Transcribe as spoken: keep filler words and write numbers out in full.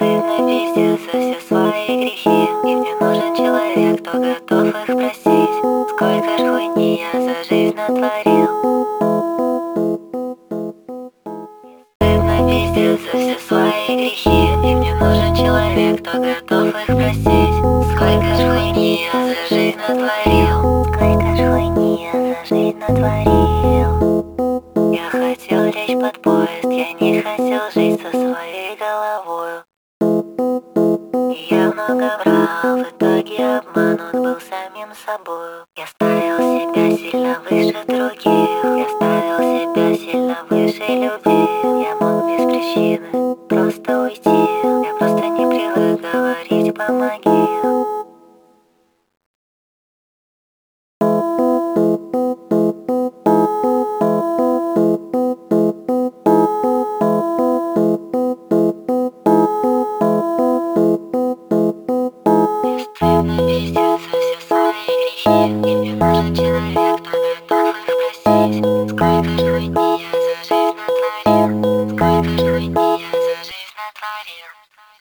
стыдно пиздец за все свои грехи. И мне нужен человек, кто готов их простить. Сколько ж хуйни я за жизнь натворил. Стыдно пиздец за все свои грехи. И мне нужен человек, кто готов их простить. Сколько ж хуйни я за жизнь натворил. Сколько ж хуйни я за жизнь натворил. Я хотел лечь под поезд, я не хотел жить со своей головою. И я много брал, в итоге обманут был самим собою. Я ставил себя сильно выше других, я ставил себя сильно выше любви. Я мог без причины просто уйти, я просто не